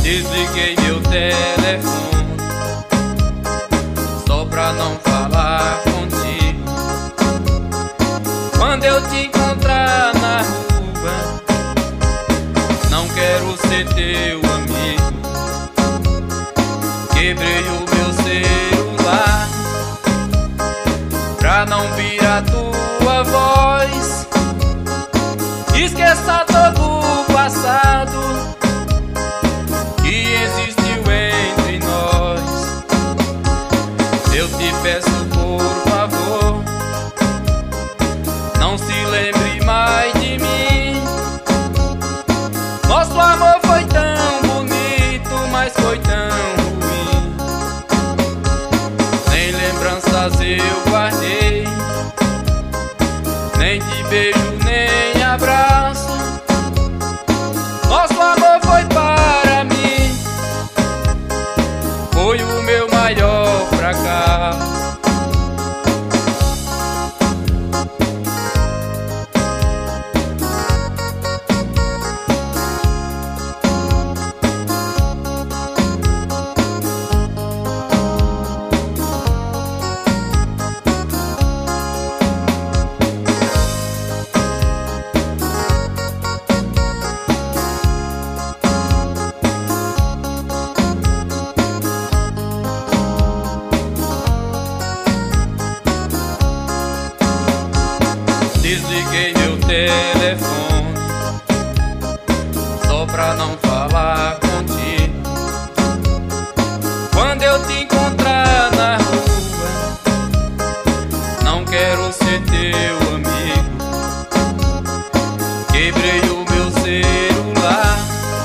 Desliguei meu telefone só pra não falar contigo. Quando eu te encontrar na rua, não quero ser teu amigo. Quebrei o meu celular pra não vir a tua voz. Esqueça todo o passado que existiu entre nós. Eu te peço, por favor, não se lembre mais de mim. Nosso amor foi tão bonito, mas foi tão ruim. Nem lembranças eu guardei, nem de beijo, nem abraço. Nosso amor foi para mim, foi o meu maior fracasso. Desliguei meu telefone só pra não falar contigo. Quando eu te encontrar na rua, não quero ser teu amigo. Quebrei o meu celular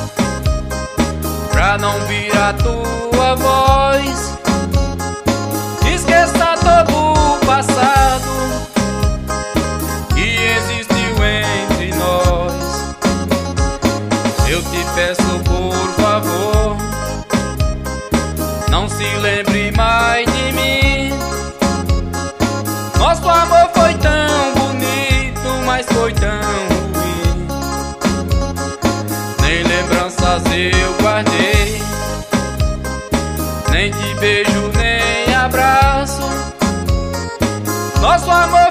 pra não vir a tua voz. Esqueça todo o passado que existiu entre nós. Eu te peço, por favor, não se lembre mais de mim. Nosso amor foi tão bonito, mas foi tão ruim. Nem lembranças eu guardei, nem de beijo, nem abraço. Nosso amor